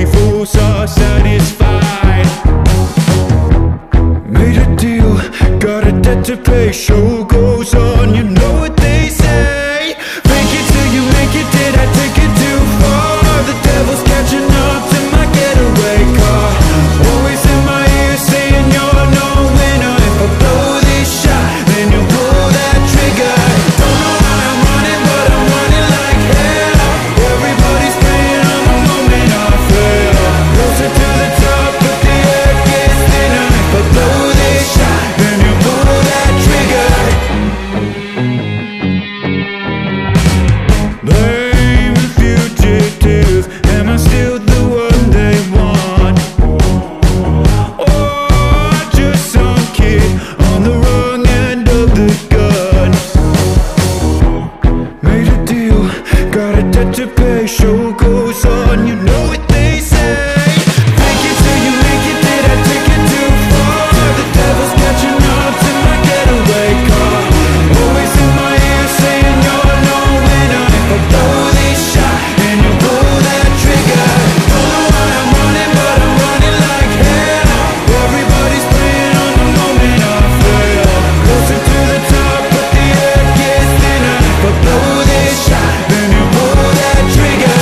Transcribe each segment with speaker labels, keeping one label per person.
Speaker 1: we fools are satisfied. Made a deal, got a debt to pay. Show goes on, you know what they say. Fake it till you make it, did I take it too far? The devil's catching up to my getaway car. Always in my ear saying you're no winner. If I blow this shot, then you pull that trigger. Don't know why I'm running, but I'm running like hell. Everybody's praying on the moment I fail. Closer to the top, but the air gets thinner. If I blow this shot, then you pull that trigger. Blame the fugitive. Am I still the one they want? Or just some kid on the wrong end of the gun? Made a deal, got a debt to pay. Show goes on, you know what they say. Fake it till you make it, did I take it too far? The devil's catching up to my getaway car. Always in my ear saying you're no winner. If I blow this shot, then you pull that trigger. Don't know why I'm running, but I'm running like hell. Everybody's praying on the moment I fail. Closer to the top, but the air gets thinner. If I blow this shot, then you pull that trigger.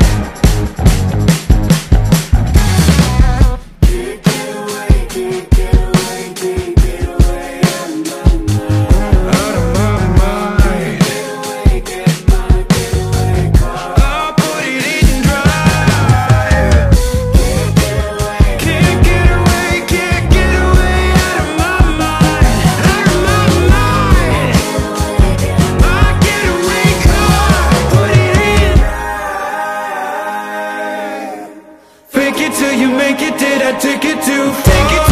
Speaker 1: Out of my mind, I'll put it in drive. Can't get away, can't get away. Out of my mind, out of my mind. My getaway car, put it in. Fake it till you make it, did I take it too far? Take it